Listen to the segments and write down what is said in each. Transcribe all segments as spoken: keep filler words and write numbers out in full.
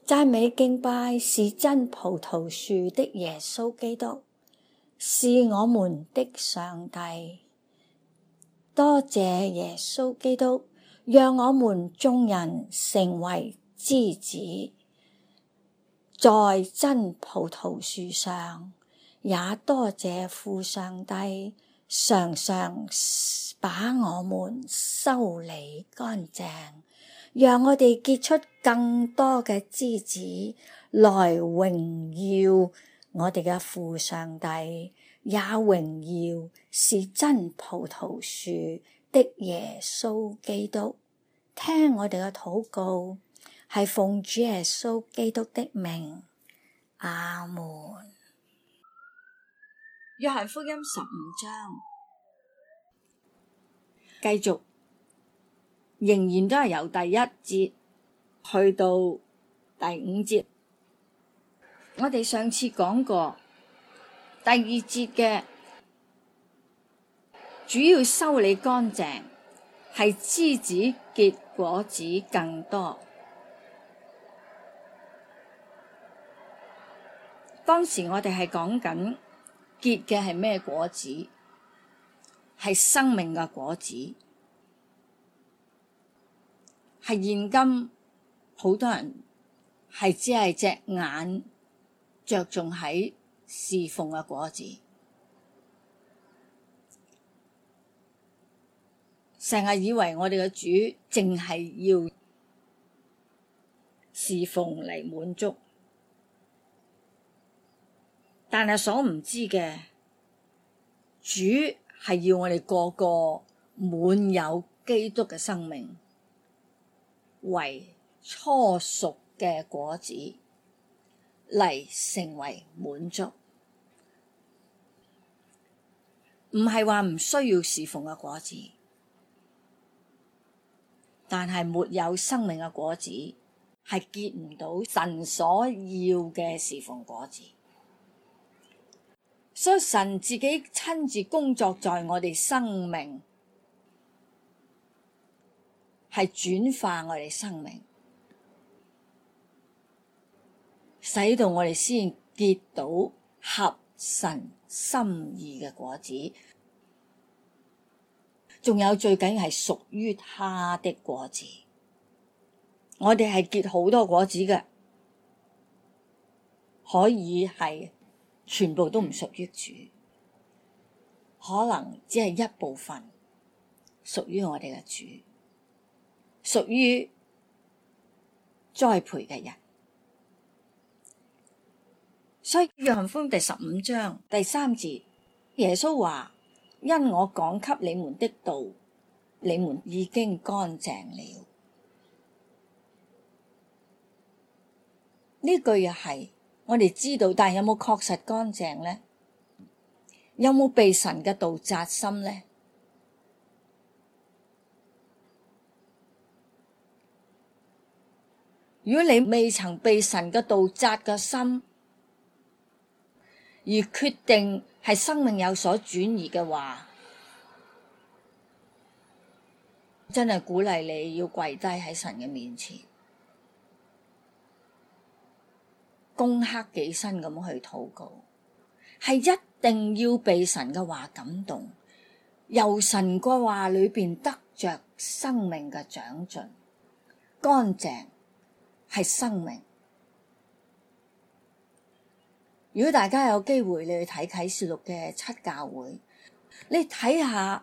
讚美敬拜是真葡萄樹的耶穌基督，是我們的上帝。多謝耶穌基督，讓我們眾人成為枝子，在真葡萄樹上。也多謝父上帝，常常把我們修理乾淨，讓我哋結出更多嘅枝子，來榮耀我哋嘅父上帝，也榮耀是真葡萄樹的耶穌基督。聽我哋嘅禱告，係奉主耶穌基督的名，阿門。約翰福音十五章，繼續，仍然都係由第一節去到第五節。我哋上次講過，第二節嘅主要修理乾淨，係枝子結果子更多。當時我哋係講緊結嘅係咩果子？係生命嘅果子。係現今好多人係只係隻眼着重喺侍奉嘅果子，成日以為我哋嘅主淨係要侍奉嚟滿足。但係所唔知嘅，主係要我哋個個滿有基督嘅生命，為初熟嘅果子嚟成為滿足，唔係話唔需要侍奉嘅果子，但係沒有生命嘅果子係結唔到神所要嘅侍奉果子。所以神自己親自工作在我哋生命，係轉化我哋生命，使到我哋先結到合神心意嘅果子。仲有最緊要係屬於他的果子。我哋係結好多果子嘅，可以係全部都唔屬於主，可能只係一部分屬於我哋嘅主，屬於栽培嘅人。所以約翰福音第十五章第三節，耶穌話：因我講給你們的道，你們已經乾淨了。呢句又係我哋知道，但係有冇確實乾淨呢？有冇被神嘅道扎心呢？如果你未曾被神嘅道扎個心，而決定係生命有所轉移嘅話，真係鼓勵你要跪低喺神嘅面前，攻克己身咁去禱告，係一定要被神嘅話感動，由神嘅話裏邊得着生命嘅長進。乾淨係生命。如果大家有機會你去睇啟示錄嘅七教會，你睇下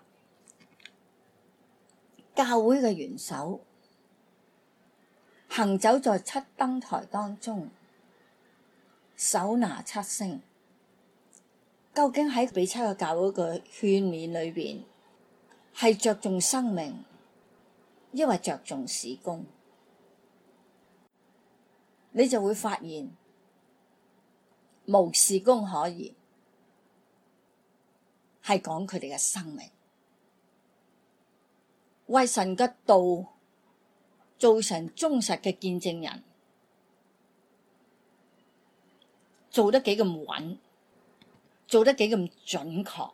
教會嘅元首行走在七燈台當中，手拿七星，究竟喺俾七個教會嘅勸勉裏邊，係着重生命，抑或着重事工？你就會發現無事工可言，係講佢哋嘅生命，為神嘅道做成忠實嘅見證人，做得幾咁穩，做得幾咁準確，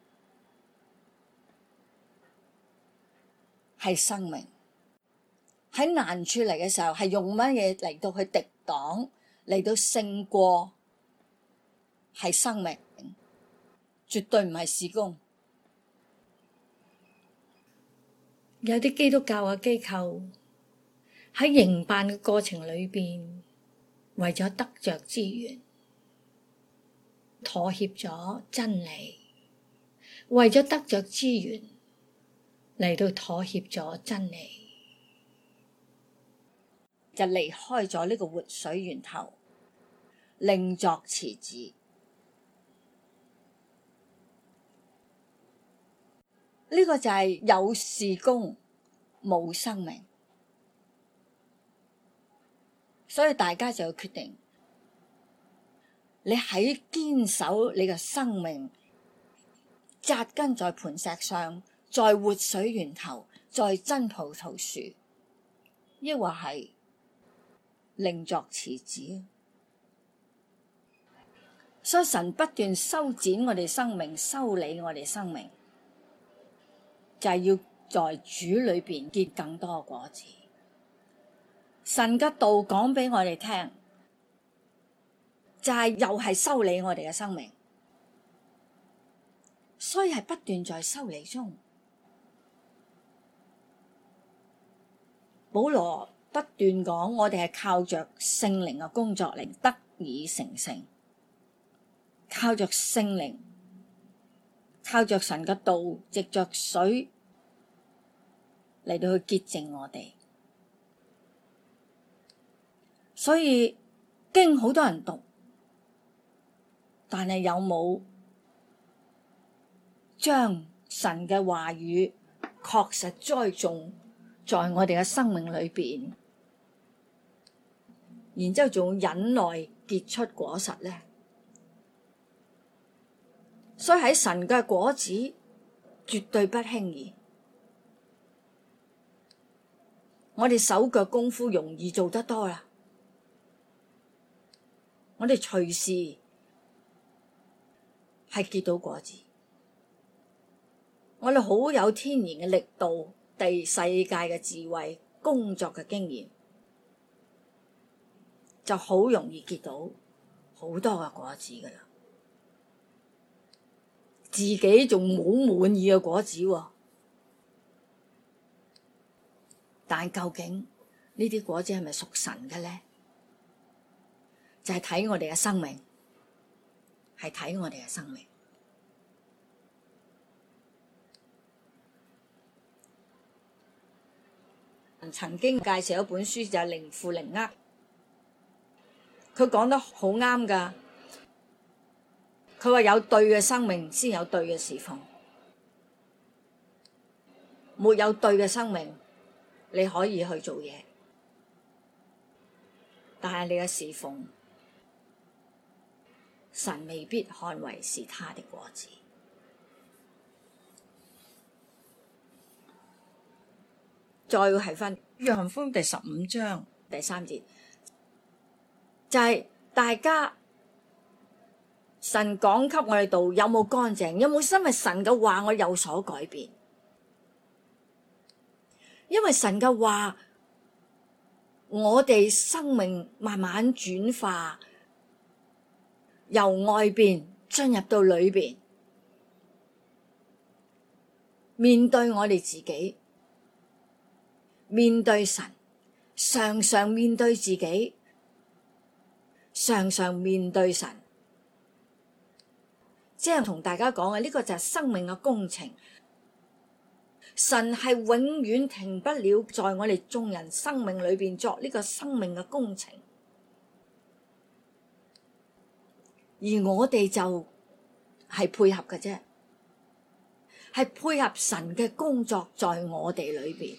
係生命， 喺難處嚟嘅時候，係用乜嘢嚟到去敵擋，嚟到勝過，係生命，絕對唔係事工。有啲基督教嘅機構喺營辦嘅過程裏邊，為咗得着資源，妥協咗真理，為咗得着資源嚟到妥協咗真理，就離開咗呢個活水源頭，另作池子。呢個就係有事工冇生命，所以大家就要決定，你喺堅守你嘅生命，紮根在磐石上，在活水源頭，在真葡萄樹，抑或係另作池子。所以神不斷修剪我哋生命，修理我哋生命，就係要在主裏邊結更多嘅果子。神嘅道講俾我哋聽，就係又係修理我哋嘅生命，所以係不斷在修理中。保羅不斷講，我哋係靠着聖靈嘅工作嚟得以成聖，靠着聖靈，靠着神嘅道，藉着水嚟到去潔淨我哋。所以經好多人讀，但係有冇將神嘅話語確實栽種在我哋嘅生命裏邊，然之後仲忍耐結出果實呢？所以喺神嘅果子絕對不輕易。我哋手腳功夫容易做得多啦，我哋隨時係結到果子。我哋好有天然嘅力度，第世界嘅智慧，工作嘅經驗，就好容易結到好多嘅果子噶啦。自己仲冇滿意嘅果子喎，但究竟呢啲果子係咪屬神嘅咧？就係睇我哋嘅生命，係睇我哋嘅生命。曾經介紹一本書就係靈父靈軛，佢講得好啱噶。佢話有對嘅生命先有對嘅侍奉，沒有對嘅生命，你可以去做嘢，但係你嘅侍奉，神未必看為是他的果子。再係翻約翰福音第十五章第三節，就係、是、大家神講給我哋道有冇乾淨，有冇因為神嘅話我有所改變？因為神嘅話，我哋生命慢慢轉化，由外邊進入到裏邊，面對我哋自己，面對神，常常面對自己，常常面對神。即係同大家講嘅呢個就係生命嘅工程。神係永遠停不了在我哋眾人生命裏邊作呢個生命嘅工程，而我哋就係配合嘅啫，係配合神嘅工作在我哋裏邊。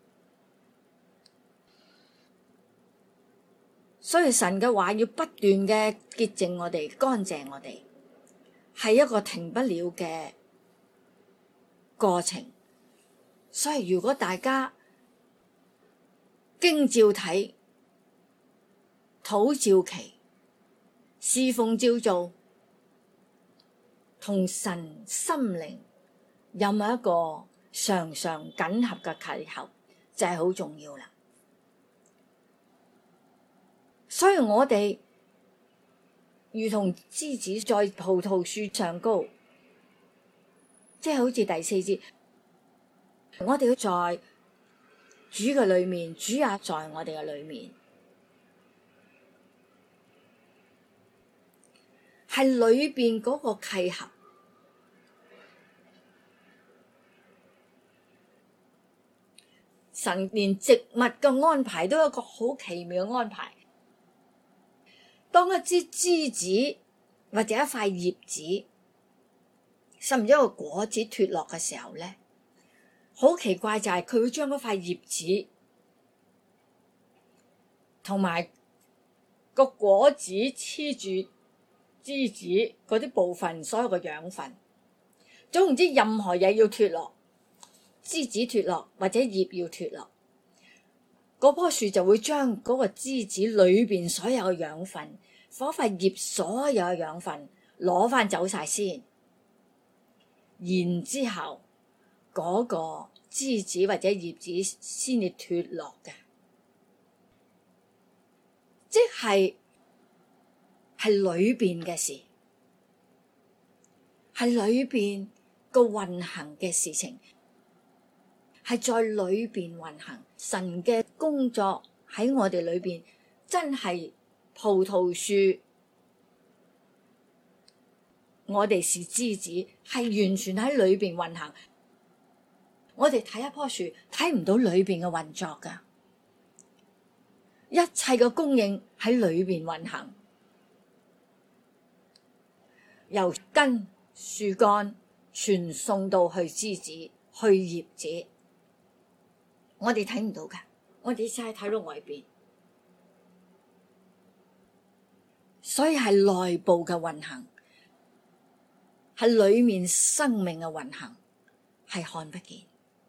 所以神嘅話要不斷嘅潔淨我哋，乾淨我哋，係一個停不了嘅過程。所以如果大家經照睇，禱照祈，侍奉照做，同神心靈有冇一個常常緊合嘅契合，就係好重要啦。 所以我哋如同枝子在葡萄樹上高，即係好似第四節，我哋要在主嘅裏面，主也在我哋嘅裏面，係裏邊嗰個契合。神連植物嘅安排都有一個好奇妙嘅安排。當一支枝子或者一塊葉子，甚至一個果子脫落嘅時候咧，好奇怪就係佢會將嗰塊葉子同埋個果子黐住枝子嗰啲部分，所有嘅養分，總言之，任何嘢要脫落，枝子脫落或者葉要脫落，嗰棵樹就會將嗰個枝子裏邊所有嘅養分，嗰塊葉所有嘅養分攞翻走晒先，然之後嗰個枝子或者葉子先至脫落嘅，即係係裏邊嘅事，係裏邊個運行嘅事情，係在裏邊運行。神嘅工作喺我哋裏邊，真係葡萄樹，我哋是枝子，係完全喺裏邊運行。我哋睇一棵樹，睇唔到裏邊嘅運作噶，一切嘅供應喺裏邊運行，由根樹幹傳送到去枝子、去葉子。我哋睇唔到噶，我哋只係睇到外邊，所以係內部嘅運行，係裏面生命嘅運行，係看不見。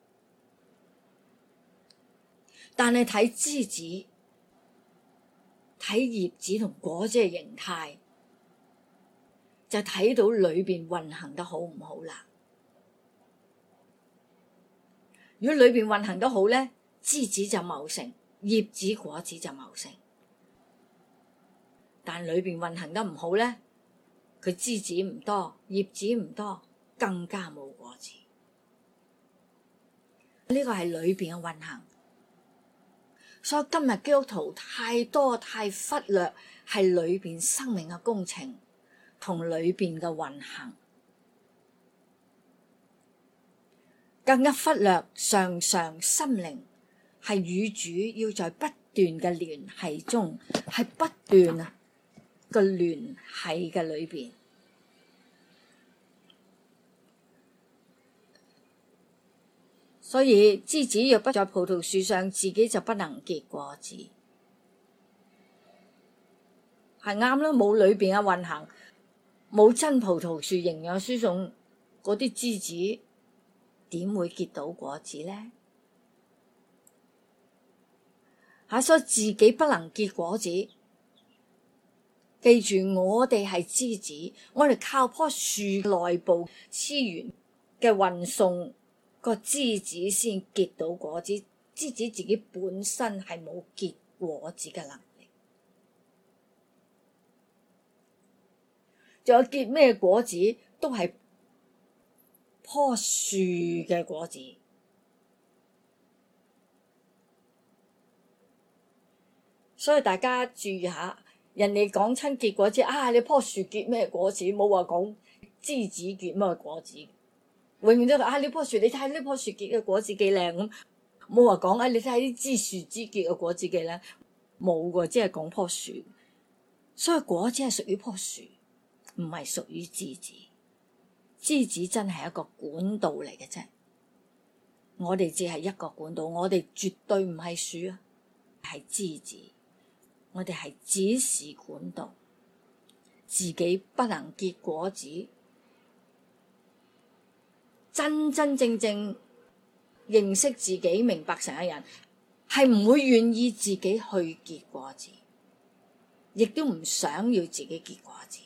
但係睇枝子、睇葉子同果子嘅形態，就睇到裏邊運行得好唔好啦。如果裏邊運行得好咧，枝子就茂盛，葉子果子就茂盛。但裏邊運行得唔好咧，佢枝子唔多，葉子唔多，更加冇果子。呢個係裏邊嘅運行。所以今日基督徒太多太忽略係裏邊生命嘅工程同裏邊嘅運行，更加忽略常常心靈係與主要在不斷嘅聯繫中，係不斷啊嘅聯繫嘅裏邊。所以枝子若不在葡萄樹上，自己就不能結果子，係啱啦。冇裏邊嘅運行，冇真葡萄樹營養輸送，嗰啲枝子點會結到果子呢？吓，所以自己不能結果子。記住，我哋係枝子，我哋靠棵樹內部資源嘅運送，個枝子先結到果子。枝子自己本身係冇結果子嘅能力。仲有結咩果子，都係棵樹嘅果子。所以大家注意下，人哋講親結果子啊，你棵樹結咩果子，冇話講枝子結咩果子。永遠都啊，呢棵樹你睇下呢棵樹結嘅果子幾靚咁，冇話講啊，你睇下啲枝樹枝結嘅果子幾靚，冇㗎，即係講棵樹。所以果子係屬於棵樹，唔係屬於枝子。枝子真係一個管道嚟嘅啫，我哋只係一個管道，我哋絕對唔係樹啊，係枝子。我哋係只是管道，自己不能結果子。真真正正認識自己、明白神嘅人，係唔會願意自己去結果子，亦都唔想要自己結果子，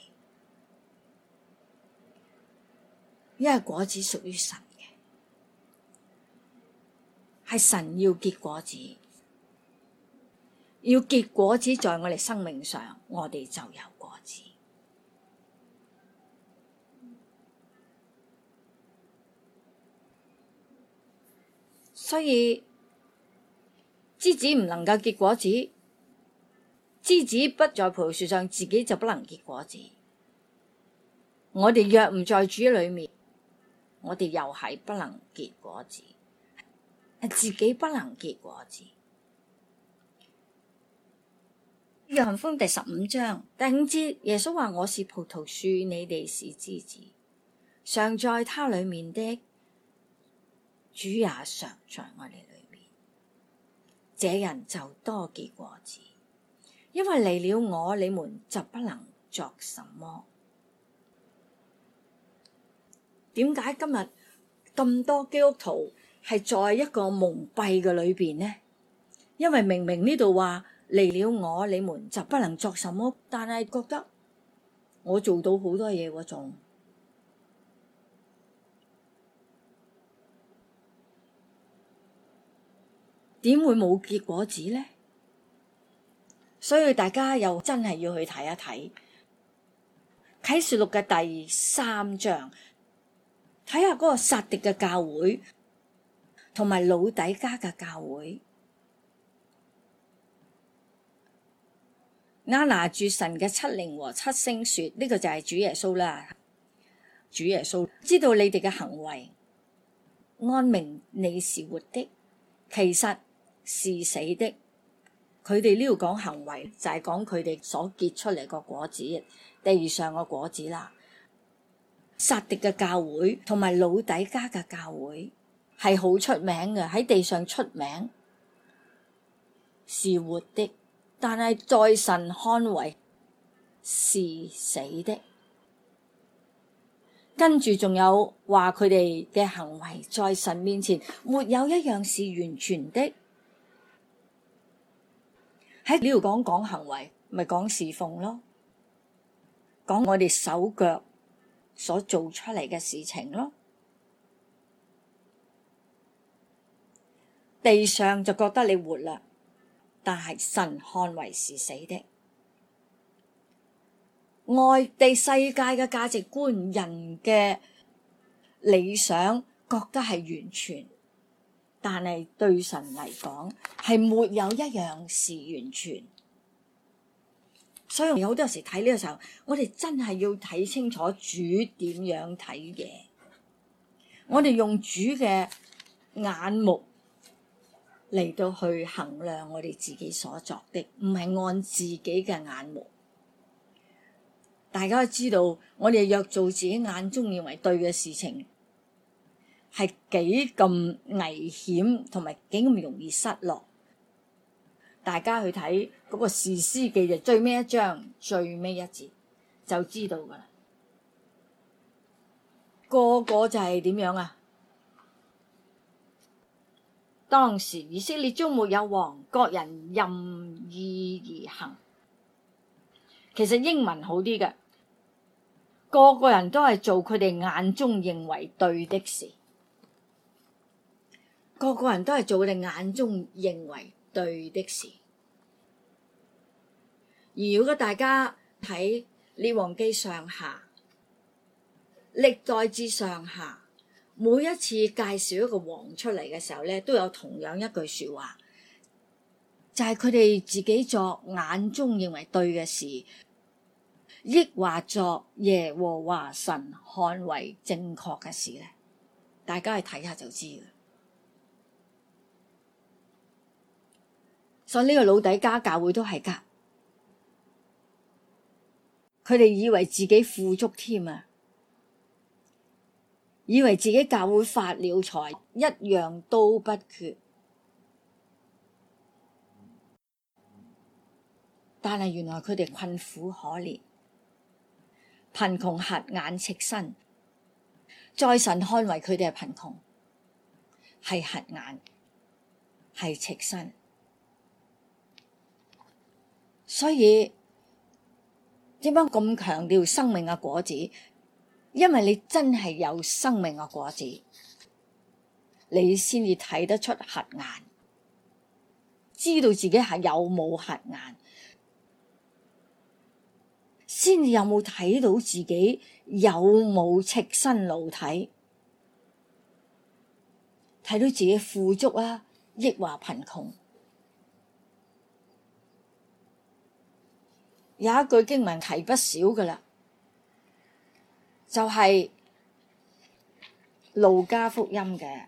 因為果子屬於神嘅，係神要結果子。 要結果子在我哋生命上，我哋就有果子。所以枝子唔能夠結果子，枝子不在葡萄樹上，自己就不能結果子。我哋若唔在主裏面，我哋又係不能結果子，係自己不能結果子。約翰福音第十五章第五節，耶穌話：我是葡萄樹，你哋是枝子，常在他裏面的，主也常在我哋裏面，這人就多結果子，因為離了我，你們就不能作什麼。點解今日咁多基督徒係在一個蒙蔽嘅裏邊呢？因為明明呢度話離了我，你們就不能作什麼，但係覺得我做到好多嘢嗰種。點會冇結果子呢？所以大家又真係要去睇一睇啟示錄嘅第三章，睇下嗰個撒狄嘅教會同埋老底嘉嘅教會。亞拿住神嘅七靈和七星說，呢、這個就係主耶穌啦。主耶穌知道你哋嘅行為，按名你是活的，其實是死的。佢哋呢度講行為，就係講佢哋所結出嚟個果子，地上個果子啦。撒狄嘅教會同埋老底嘉嘅教會係好出名嘅，喺地上出名是活的，但係在神看為是死的。跟住仲有話佢哋嘅行為在神面前沒有一樣是完全的。喺呢度講講行為，咪講侍奉咯，講我哋手腳所做出嚟嘅事情咯。地上就覺得你活啦，但係神看為是死的。外地世界嘅價值觀，人嘅理想覺得係完全，但係對神嚟講係沒有一樣是完全。所以有好多時睇呢個時候，我哋真係要睇清楚主點樣睇嘢。我哋用主嘅眼目嚟到去衡量我哋自己所作的，唔係按自己嘅眼目。大家都知道，我哋若做自己眼中認為對嘅事情，係幾咁危險，同埋幾咁容易失落。大家去睇嗰個士師記就最尾一章最尾一節就知道噶啦。個個就係點樣啊？當時以色列中沒有王，各人任意而行。其實英文好啲嘅，個個人都係做佢哋眼中認為對的事，個個人都係做佢哋眼中認為對的事。而如果大家睇列王記上下、歷代志上下，每一次介紹一個王出嚟嘅時候咧，都有同樣一句說話，就係佢哋自己作眼中認為對嘅事，抑或作耶和華神看為正確嘅事咧。大家去睇下就知嘅。所以呢個老底嘉教會都係噶，佢哋以為自己富足添啊，以為自己教會發了財，一樣都不缺。但係原來佢哋困苦可憐，貧窮瞎眼赤身，在神看為佢哋係貧窮，係瞎眼，係赤身。所以點解咁強調生命嘅果子？因為你真係有生命嘅果子，你先至睇得出瞎眼， 知道自己係有冇瞎眼，先至有冇睇到自己有冇赤身露體，睇到自己富足啊，抑或貧窮。有一句經文提不少噶啦，就係路加福音嘅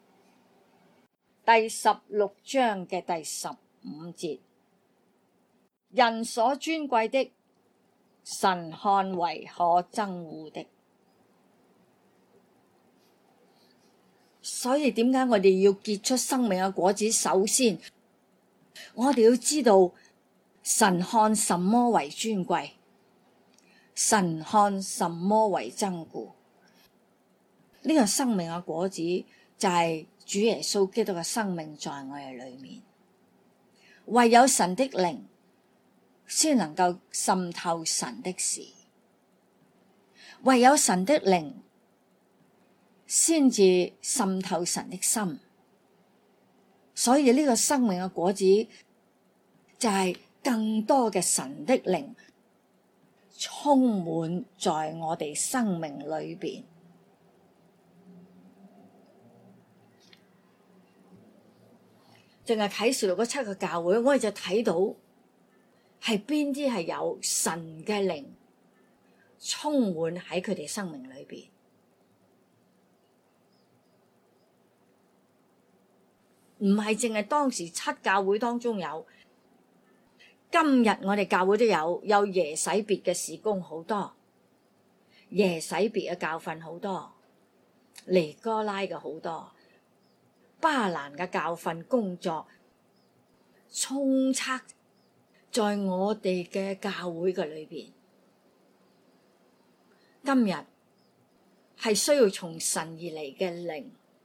第十六章嘅第十五節，人所尊貴的，神看為可憎惡的。所以點解我哋要結出生命嘅果子？首先，我哋要知道神看什麼為尊貴，神看什麼為憎惡。呢個生命嘅果子就係主耶穌基督嘅生命在我哋裏面。唯有神的靈先能夠滲透神的事，唯有神的靈先至滲透神的心。所以呢個生命嘅果子就係更多嘅神的靈充滿在我哋生命裏邊。淨係啟示錄嗰七個教會，我哋就睇到係邊啲係有神嘅靈充滿喺佢哋生命裏邊。唔係淨係當時七教會當中有，今日我哋教會都有，有耶洗別嘅事工好多，耶洗別嘅教訓好多，尼哥拉嘅好多，巴蘭嘅教訓工作充斥在我哋嘅教會嘅裏邊。今日係需要從神而嚟嘅靈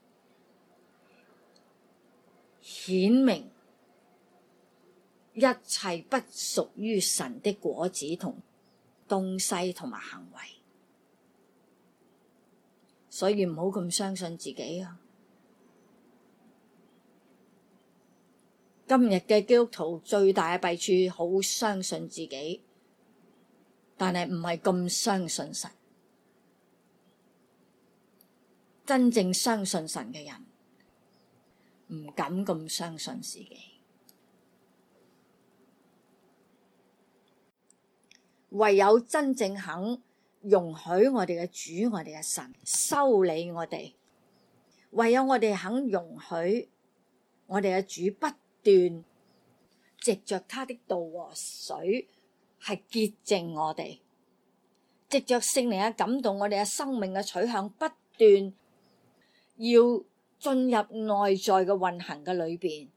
顯明一切不屬於神的果子同東西同埋行為，所以唔好咁相信自己啊！今日嘅基督徒最大嘅弊處，好相信自己，但係唔係咁相信神。真正相信神嘅人，唔敢咁相信自己。唯有真正肯容許我哋嘅主，我哋嘅神修理我哋，唯有我哋肯容許我哋嘅主不斷藉着他的道和水係潔淨我哋，藉着聖靈嘅感動，我哋嘅生命嘅取向不斷要進入內在嘅運行嘅裏邊。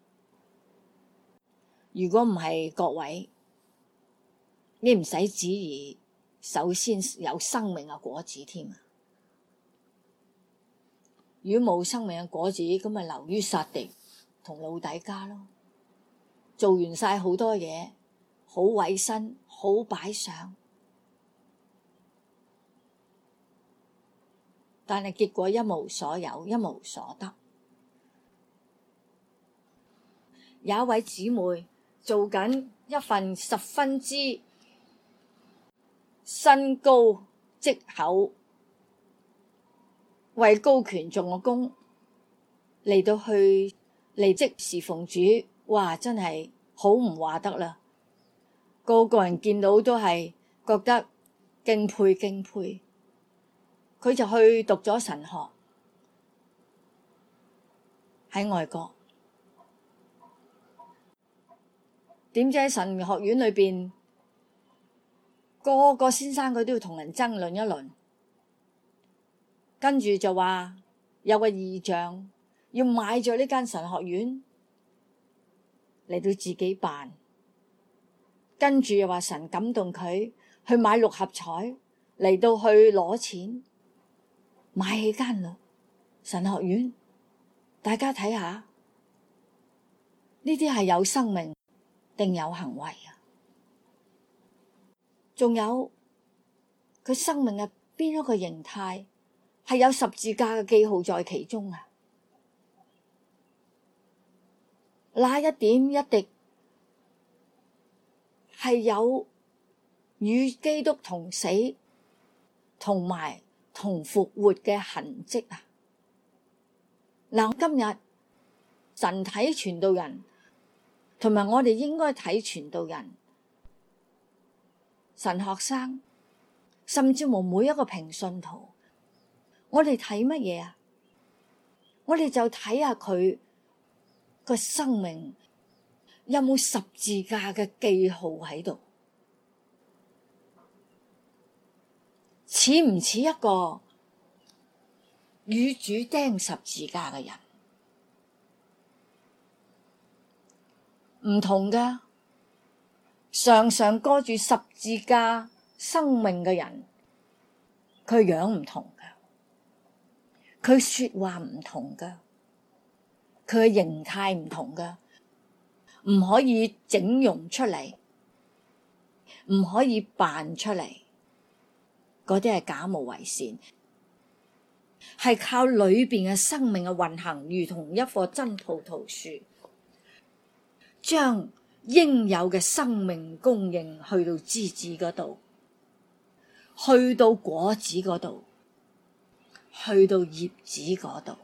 如果唔係，各位，你唔使旨意首先有生命嘅果子添啊！如果冇生命嘅果子，咁咪流於撒狄同老底嘉咯。做完晒好多嘢，好委身，好擺上，但係結果一無所有，一無所得。有一位姊妹做緊一份十分之薪高職厚、位高權重嘅工，嚟到去離職侍奉主，哇！真係好唔話得啦，個個人見到都係覺得敬佩敬佩。佢就去讀咗神學喺外國，點知喺神學院裏邊，個個先生佢都要同人爭論一輪，跟住就話有個異象要買咗呢間神學院嚟到自己辦，跟住又話神感動佢去買六合彩嚟到去攞錢買起間神學院。大家睇下呢啲係有生命定有行為啊？仲有佢生命嘅邊一個形態係有十字架嘅記號在其中啊？ 那一點一滴係有與基督同死同埋同復活嘅痕跡啊！嗱，今日神睇傳道人，同埋我哋應該睇傳道人、神學生，甚至乎每一個平信徒，我哋睇乜嘢啊？我哋就睇下佢個生命有冇十字架嘅記號喺度，似唔似一個與主釘十字架嘅人？唔同噶，常常過住十字架生命嘅人，佢樣唔同噶，佢說話唔同噶，佢嘅形態唔同噶，唔可以整容出嚟，唔可以扮出嚟，嗰啲係假冒為善，係靠裏邊嘅生命嘅運行，如同一棵真葡萄樹，將應有嘅生命供應去到枝子嗰度，去到果子嗰度，去到葉子嗰度，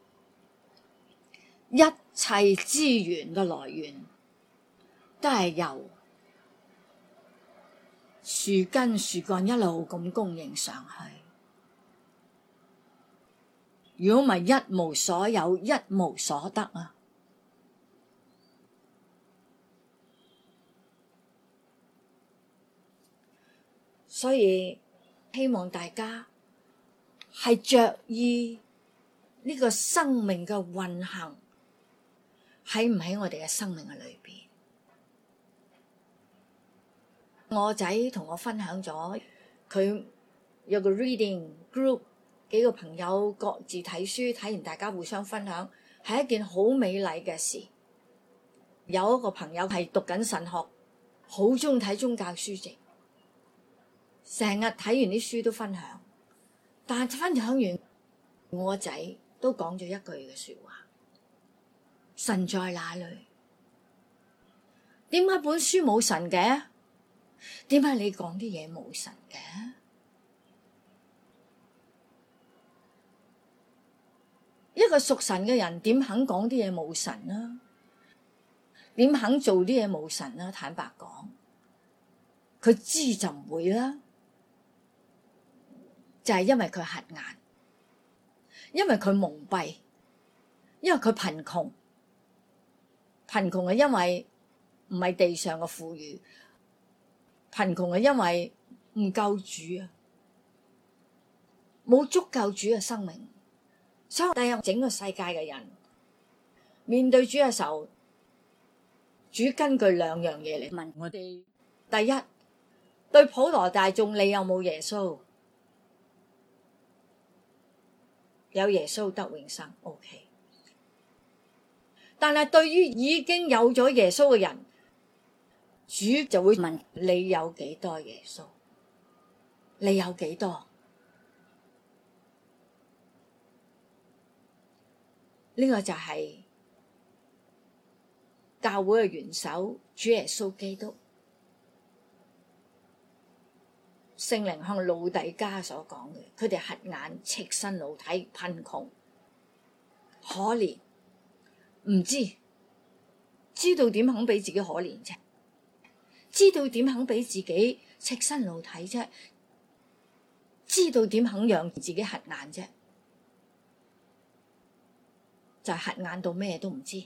一切資源嘅來源都係由樹根樹幹一路咁供應上去。如果唔係一無所有，一無所得啊！所以希望大家係着意呢個生命嘅運行喺唔喺我哋嘅生命嘅裏邊。我仔同我分享咗，佢有個 reading group， 幾個朋友各自睇書，睇完大家互相分享，係一件好美麗嘅事。有一個朋友係讀緊神學，好中意睇宗教書籍，成日睇完啲書都分享，但係分享完，我個仔都講咗一句嘅說話：神在哪裏？點解本書冇神嘅？點解你講啲嘢冇神嘅？一個屬神嘅人點肯講啲嘢冇神啊？點肯做啲嘢冇神啊？坦白講，佢知就唔會啦。就係因為佢瞎眼，因為佢蒙蔽，因為佢貧窮。貧窮係因為唔係地上嘅富裕，貧窮係因為唔夠主啊，冇足夠主嘅生命。所以第日整個世界嘅人面對主嘅時候，主根據兩樣嘢嚟問我哋：第一，對普羅大眾你有冇耶穌？有耶穌得永生 ，OK。但係對於已經有咗耶穌嘅人，主就會問你有幾多耶穌？你有幾多？呢個就係教會嘅元首主耶穌基督，聖靈向老底嘉所講嘅，佢哋瞎眼、赤身露體、貧窮、可憐，唔知知道點肯俾自己可憐啫？知道點肯俾自己赤身露體啫？知道點肯讓自己瞎眼啫？就係瞎眼到咩都唔知。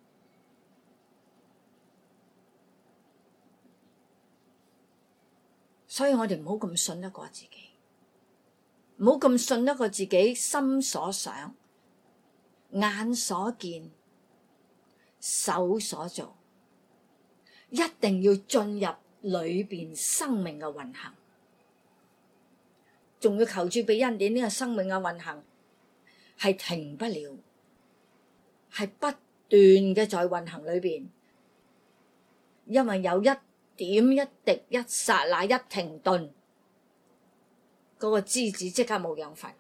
所以我哋唔好咁信得過自己，唔好咁信得過自己心所想、眼所見、手所做，一定要進入裏邊生命嘅運行，仲要求主俾恩典。呢個生命嘅運行係停不了，係不斷嘅在運行裏邊，因為有一點一滴一剎那一停頓，嗰個枝子即刻冇養分。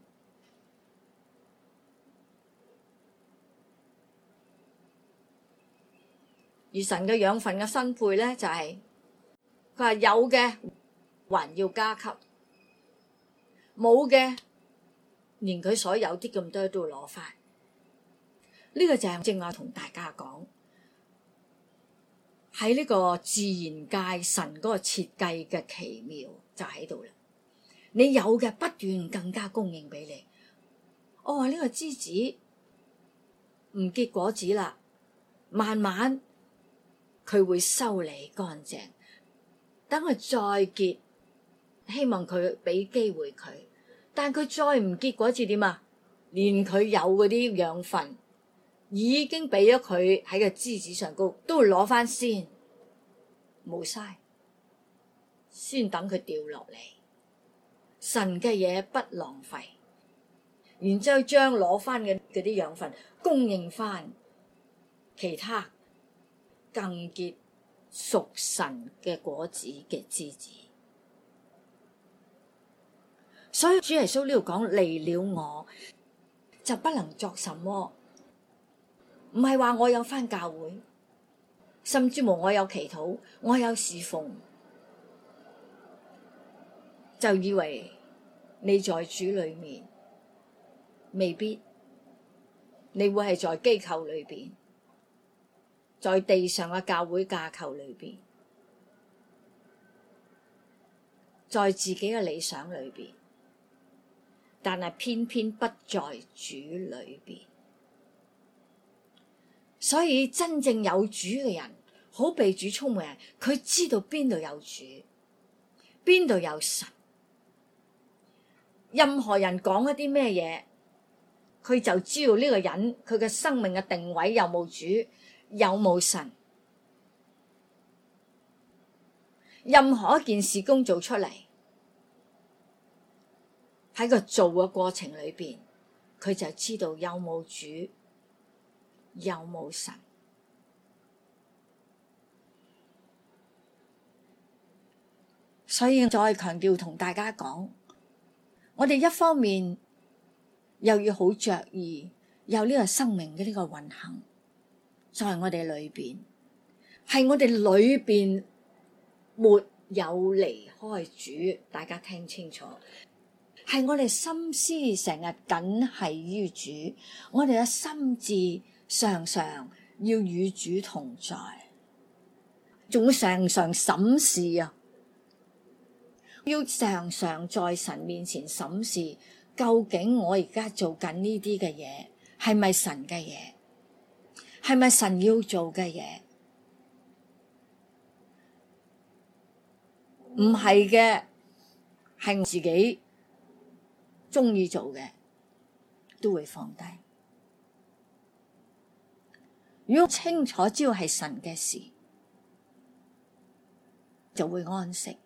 而神嘅養分嘅分配咧，就係佢話有嘅還要加給，冇嘅連佢所有啲咁多都要攞翻。呢個就係正話同大家講，喺呢個自然界神嗰個設計嘅奇妙就喺度啦。你有嘅不斷更加供應俾你。我話呢個枝子唔結果子啦，慢慢佢會修理乾淨，等佢再結，希望佢俾機會佢。但佢再唔結果子點啊？連佢有嗰啲養分已經俾咗佢喺個枝子上高，都會攞翻先，冇嘥，先等佢掉落嚟。神嘅嘢不浪費，然之後將攞翻嘅嗰啲養分供應翻其他更結屬神嘅果子嘅枝子。所以主耶穌呢度講，離了我就不能作什麼，唔係話我有返教會，甚至乎我有祈禱，我有侍奉，就以為你在主裏面，未必你會係在機構裏邊，在地上嘅教會架構裏邊，在自己嘅理想裏邊，但係偏偏不在主裏邊。所以真正有主嘅人，好被主充滿嘅人，佢知道邊度有主，邊度有神。任何人講一啲咩嘢，佢就知道呢個人佢嘅生命嘅定位有冇主，有冇神。任何一件事工做出嚟，喺個做嘅過程裏邊，佢就知道有冇主，有冇神。所以再強調同大家講，我哋一方面又要好着意有呢個生命嘅呢個運行在我哋裏邊，係我哋裏邊沒有離開主。大家聽清楚，係我哋心思成日緊繫於主，我哋嘅心智常常要與主同在，仲要常常審視啊，要常常在神面前審視，究竟我而家做緊呢啲嘅嘢係咪神嘅嘢，係咪神要做嘅嘢？唔係嘅，係自己中意做嘅，都會放低。如果清楚知道係神嘅事，就會安息。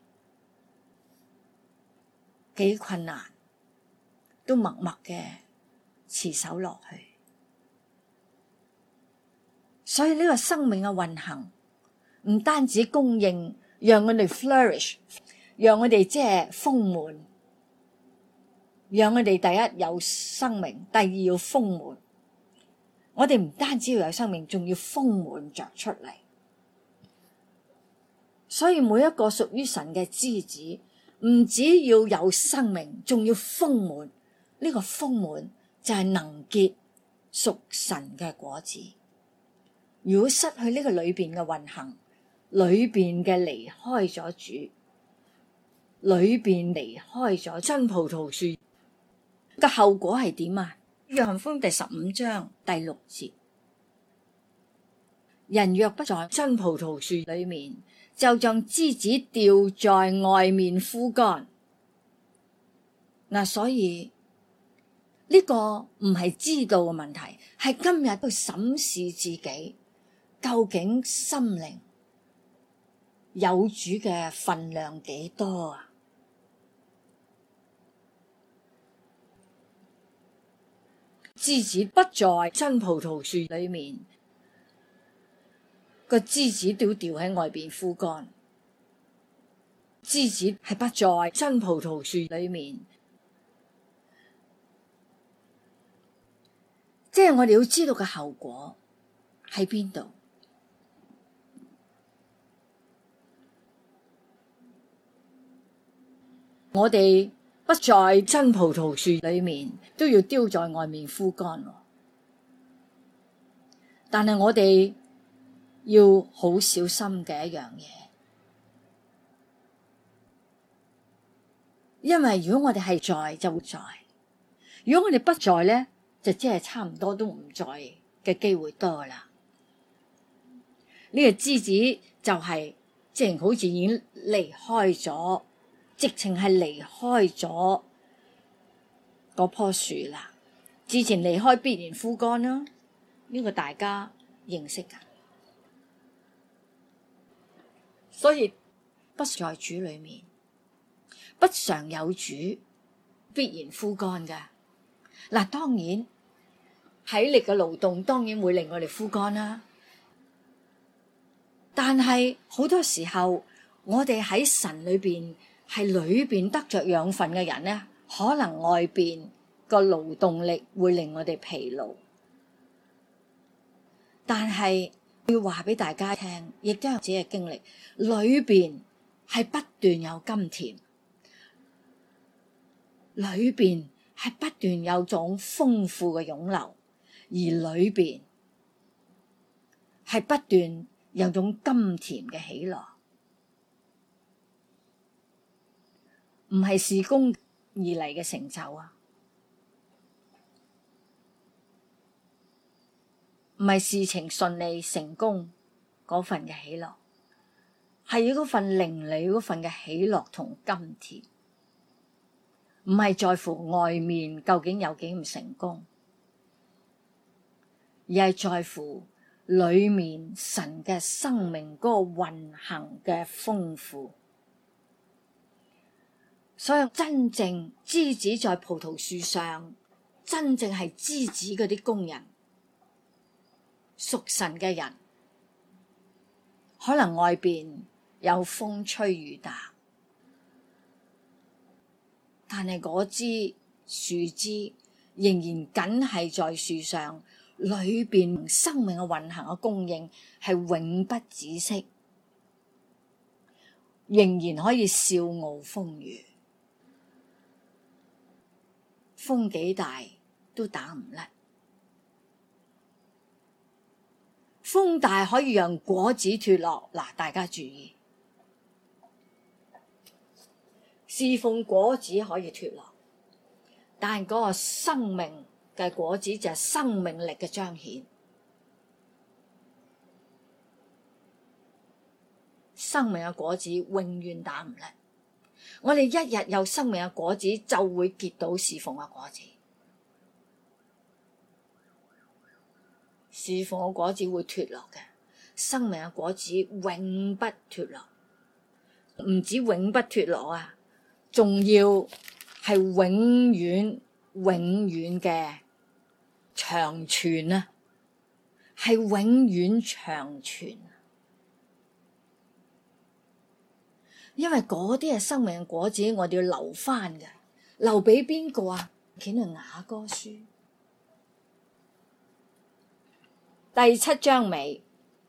幾困難都默默嘅持守落去。所以呢個生命嘅運行唔單止供應，讓我哋 flourish， 讓我哋即係豐滿，讓我哋第一有生命，第二要豐滿。我哋唔單止要有生命，仲要豐滿着出嚟。所以每一個屬於神嘅枝子，唔只要有生命，仲要豐滿。呢個豐滿就係能結屬神嘅果子。如果失去呢個裏邊嘅運行，裏邊嘅離開咗主，裏邊離開咗真葡萄樹，個後果係點啊？約翰福音第十五章第六節，人若不在真葡萄樹裏面，就像枝子掉在外面枯乾。嗱，所以呢個唔係知道嘅問題，係今日去審視自己，究竟心靈有主嘅分量幾多啊？枝子不在真葡萄樹裏面，個枝子都掉喺外邊枯乾。枝子係不在真葡萄樹裏面，即係我哋要知道嘅後果喺邊度。 我哋不在真葡萄樹裏面，都要丟在外面枯乾。但係我哋要好小心嘅一樣嘢，因為如果我哋係在就會在，如果我哋不在咧，就即係差唔多都唔在嘅機會多啦。呢個枝子就係即係好似已經離開咗，直情係離開咗嗰棵樹啦。之前離開必然枯乾啦，呢個大家認識噶。所以不在主裏面，不常有主，必然枯乾噶。嗱，當然體力嘅勞動當然會令我哋枯乾啦。但係好多時候，我哋喺神裏邊係裏邊得着養分嘅人咧，可能外邊個勞動力會令我哋疲勞。但係要話俾大家聽，亦都有自己嘅經歷，裏邊係不斷有甘甜，裏邊係不斷有種豐富嘅湧流，而裏邊係不斷有種甘甜嘅喜樂，唔係事工而嚟嘅成就啊，唔係事情順利成功嗰份嘅喜樂，係嗰份靈裡嗰份嘅喜樂同甘甜，唔係在乎外面究竟有幾唔成功，而係在乎裏面神嘅生命嗰個運行嘅豐富。所以真正枝子在葡萄樹上，真正係枝子嗰啲工人，屬神嘅人，可能外邊有風吹雨打，但係嗰枝樹枝仍然緊係在樹上，裏邊生命嘅運行嘅供應係永不止息，仍然可以笑傲風雨，風幾大都打唔甩。風大可以讓果子脫落，嗱，大家注意，侍奉果子可以脫落，但係嗰個生命嘅果子就係生命力嘅彰顯。生命嘅果子永遠打唔甩，我哋一日有生命嘅果子，就會結到侍奉嘅果子。侍奉嘅果子會脫落嘅，生命嘅果子永不脫落。唔止永不脫落啊，仲要係永遠永遠嘅長存啊，係永遠長存。因為嗰啲係生命嘅果子，我哋要留翻嘅，留俾邊個啊？見到雅歌書第七章尾，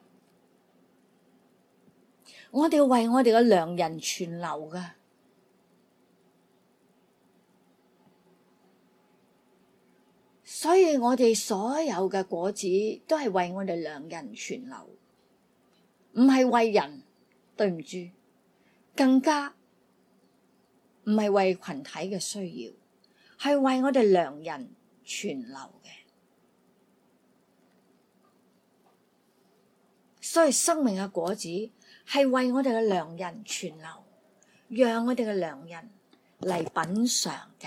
我哋要為我哋嘅良人存留㗎，所以我哋所有嘅果子都係為我哋良人存留，唔係為人，對唔住，更加唔係為群體嘅需要，係為我哋良人存留嘅。所以生命嘅果子係為我哋嘅良人存留，讓我哋嘅良人嚟品嘗嘅。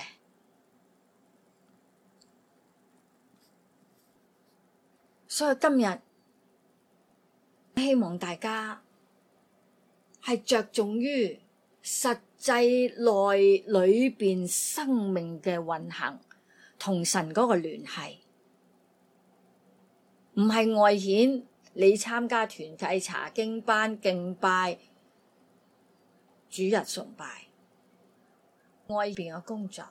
所以今日希望大家係着重於實際內裏邊生命嘅運行同神嗰個聯繫，唔係外顯。你參加團契查經班敬拜主日崇拜外邊嘅工作，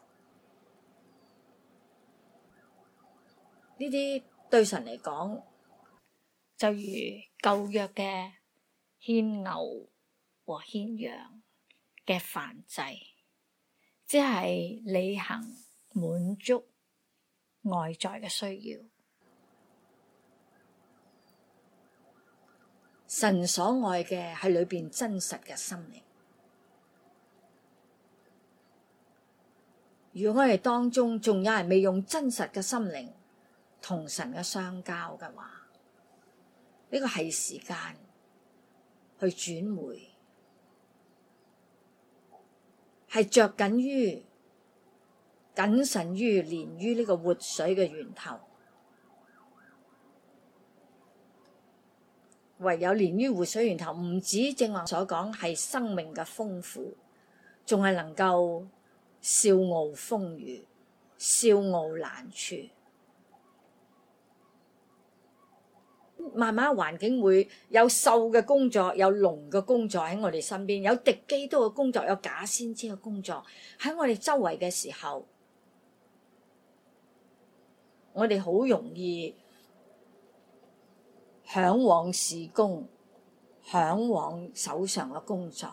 呢啲對神嚟講就如舊約嘅獻牛和獻羊嘅燔祭， 即係履行滿足外在嘅需要。神所愛嘅係裏邊真實嘅心靈。如果我哋當中仲有人未用真實嘅心靈同神嘅相交嘅話，呢個係時間去轉回，係着緊於謹慎於連於呢個活水嘅源頭。唯有連於活水源頭，唔止正話所講係生命嘅豐富，仲係能夠笑傲風雨，笑傲難處。慢慢環境會有獸嘅工作，有龍嘅工作喺我哋身邊，有敵基督嘅工作，有假先知嘅工作喺我哋周圍嘅時候，我哋好容易嚮往事工，嚮往手上嘅工作，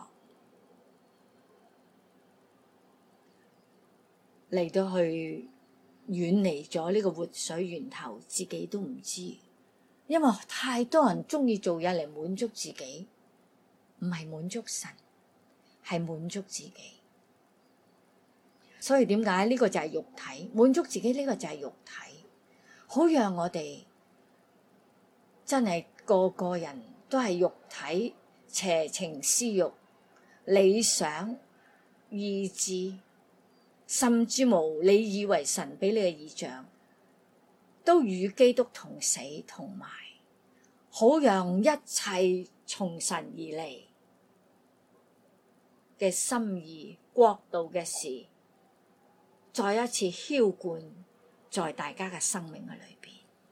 嚟到去遠離咗呢個活水源頭，自己都唔知。因為太多人鍾意做嘢嚟滿足自己，唔係滿足神，係滿足自己。所以點解呢個就係肉體，滿足自己呢個就係肉體，好讓我哋真係個個人都係肉體、邪情私慾、理想、意志，甚至無你以為神俾你嘅異象，都與基督同死同埋，好讓一切從神而嚟嘅心意、國度嘅事，再一次澆灌在大家嘅生命嘅裏邊。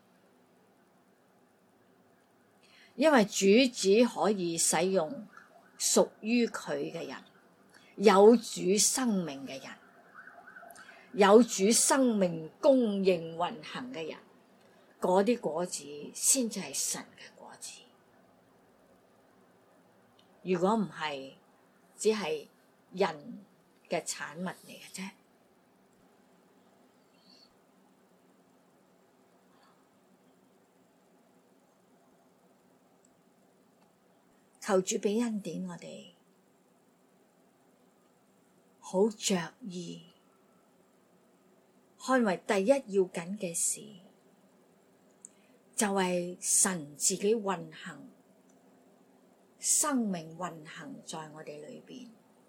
因為主只可以使用屬於佢嘅人，有主生命嘅人，有主生命供應運行嘅人，嗰啲果子先至係神嘅果子。如果唔係，只係人嘅產物嚟嘅啫。求主俾恩典我哋，好着意看為第一要緊嘅事，就係神自己運行，生命運行在我哋裏邊，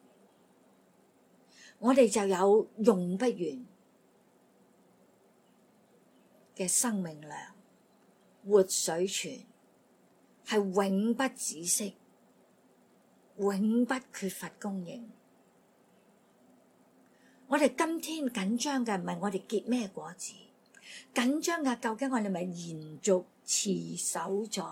我哋就有用不完嘅生命糧，活水泉，係永不止息，永不缺乏供應。我哋今天緊張嘅唔係我哋結咩果子，緊張嘅究竟我哋咪延續持守在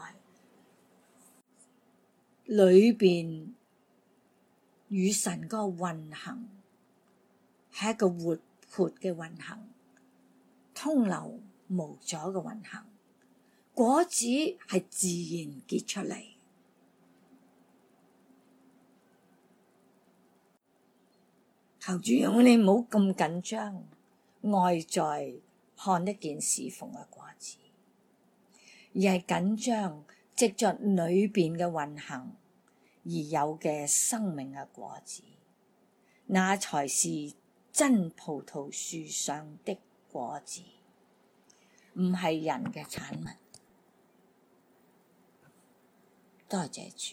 裏邊與神嗰個運行，係一個活潑嘅運行，通流無阻嘅運行，果子係自然結出嚟。求主讓我哋唔好咁緊張，外在看一件侍奉嘅果子，而係緊張藉着裏邊嘅運行而有嘅生命嘅果子，那才是真葡萄樹上的果子，唔係人嘅產物。多謝主，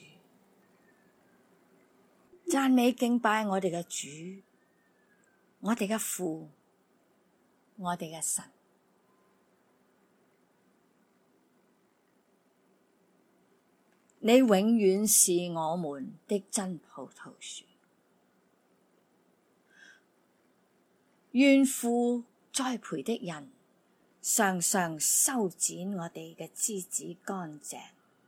讚美敬拜我哋嘅主，我哋嘅父，我哋嘅神。你永遠是我們的真葡萄樹，願父栽培的人常常修剪我哋嘅枝子乾淨，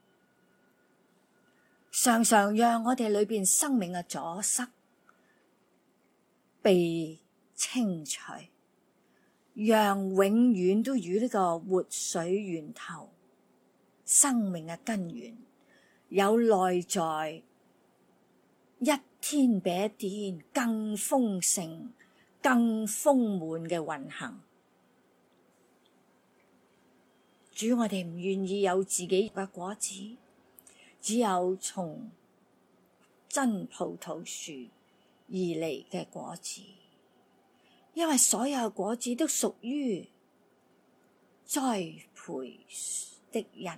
常常讓我哋裏邊生命嘅阻塞被清除，讓永遠都與呢個活水源頭生命嘅根源有內在一天比一天更豐盛、 更豐滿嘅運行。主，我哋唔願意有自己嘅果子，只有從真葡萄樹而嚟嘅果子，因為所有嘅果子都屬於栽培的人。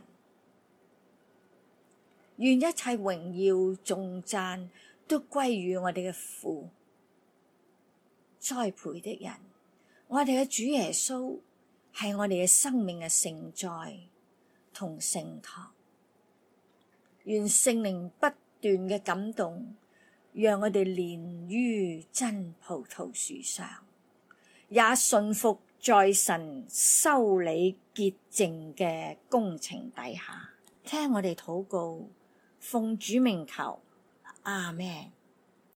願一切榮耀頌讚都歸於我哋嘅父，栽培的人。我哋嘅主耶穌係我哋嘅生命嘅承載同承托。願聖靈不斷嘅感動，讓我哋連於真葡萄樹上，也順服在神修理潔淨嘅工程底下。聽我哋禱告，奉主名求，阿們。